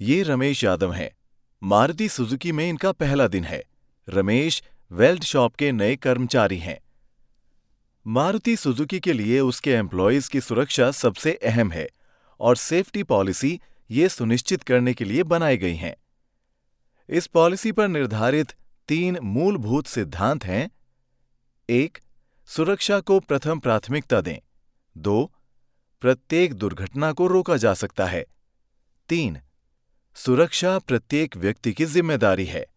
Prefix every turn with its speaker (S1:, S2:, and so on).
S1: ये रमेश यादव हैं। मारुति सुजुकी में इनका पहला दिन है। रमेश वेल्ड शॉप के नए कर्मचारी हैं। मारुति सुजुकी के लिए उसके एम्प्लॉयज की सुरक्षा सबसे अहम है और सेफ्टी पॉलिसी ये सुनिश्चित करने के लिए बनाई गई हैं। इस पॉलिसी पर निर्धारित 3 मूलभूत सिद्धांत हैं। 1. सुरक्षा को प्रथम प्राथमिकता दें। 2. प्रत्येक दुर्घटना को रोका जा सकता है। 3. सुरक्षा प्रत्येक व्यक्ति की जिम्मेदारी है।